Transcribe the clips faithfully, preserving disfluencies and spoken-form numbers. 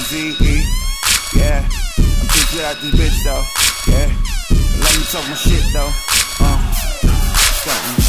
Z E. Yeah, I'm too good out this bitch though. Yeah, let me talk my shit though. Uh, something.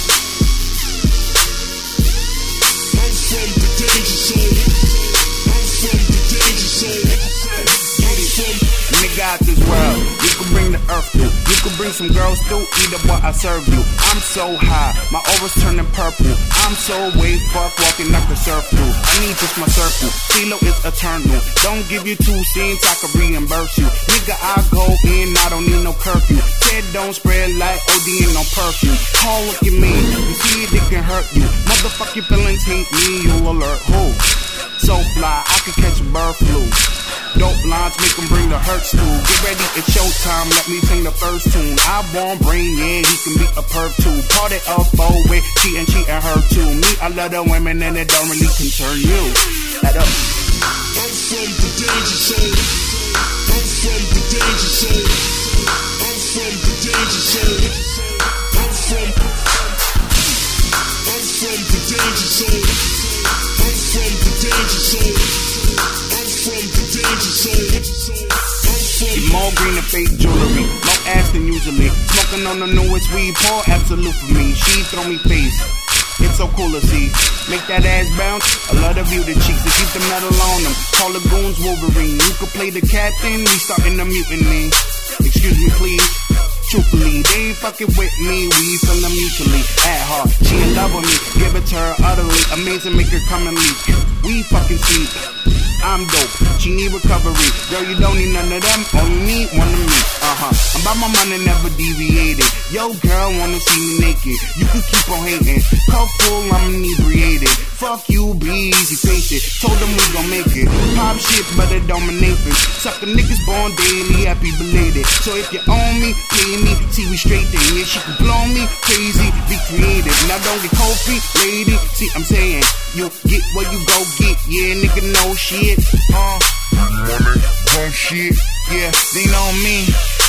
I'm from the danger zone. I'm from the danger zone. I'm from. Nigga out this world, you can bring the earth through. You can bring some girls through, either what I serve you. I'm so high, my aura's turning purple. I'm so way fuck walking up the surf through. I need just my circle, CeeLo is eternal. Don't give you two cents, I can reimburse you. Nigga, I go in, I don't need no curfew. Said don't spread like ODing on perfume. Call what you mean, you see it, it can hurt you. Motherfucking feelings hate me, you alert who? So fly, I can catch bird flu. Dope lines make them bring the hurts through. Get ready, it's showtime, let me sing the first tune. I won't bring, yeah, he can be a perv too. Party up, oh, with she and she and her too. Me, I love the women and it don't really concern you. Let up. I'm from the danger zone. I'm from the danger zone. I'm from the danger zone. I'm from. I'm from the danger zone. I'm from the danger zone. I'm from the danger zone. I'm from. Get more green and fake jewelry, more ass than usually. Smoking on the newest weed, pour absolute for me. She throw me face. It's so cool to see. Make that ass bounce. I love to view the cheeks and keep the metal on them. Call the goons Wolverine. You could play the captain. We starting the mutiny. Excuse me, please. Truthfully, they ain't fucking with me. We feel them mutually. At heart, she in love with me. Give it to her utterly. Amazing, make her come and leak. We fucking sleep. I'm dope, she need recovery. Girl, you don't need none of them, all you need one of me. Uh-huh, I'm by my money, never deviated. Yo, girl, wanna see me naked. You can keep on hating. Cup full, I'm inebriated. Fuck you, be easy, face it. Told them we gon' make it. Pop shit, but it dominate it. Sucker niggas born daily, happy belated. So if you own me, pay me, see we straight then. Yeah, she can blow me, crazy, be creative. Now don't get cold feet, lady. See, I'm saying, you get what you go get. Yeah, nigga, no shit. Uh, money. Wrong shit. Yeah, they know me.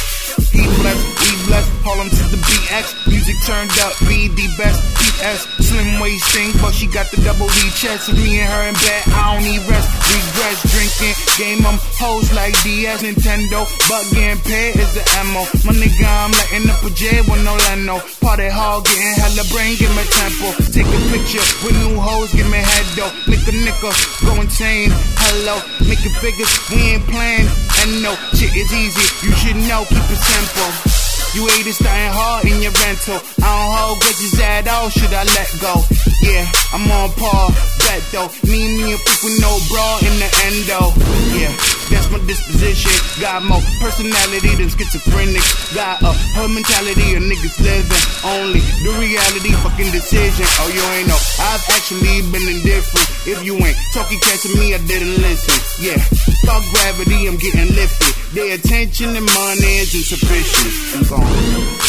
He blessed, we blessed, Harlem to the B X. Music turned up, be the best. P S, slim waist thing, but she got the double D chest. If me and her in bed, I don't need rest. Regress, drinking, game them hoes like D S, Nintendo. But getting paid is the ammo. My nigga, I'm lighting up a J with no Leno. Party hard, getting hella brain, give me tempo. Take a picture with new hoes, give me head though. Nicka, nicka, go insane. Hello, making figures, we ain't playing. And no, shit is easy, you should know, keep it simple. You haters starting hard in your rental. I don't hold grudges at all, should I let go? Yeah, I'm on par, bet though. Me, me and freak with no bra in the endo. Yeah, that's my disposition. Got more personality than schizophrenic. Got a her mentality of niggas living. Only the reality fucking decision. Oh, you ain't know, I've actually been indifferent. If you ain't talking cash to me, I didn't listen. Yeah, fuck gravity, I'm getting lifted. Their attention and money is insufficient. I'm gone.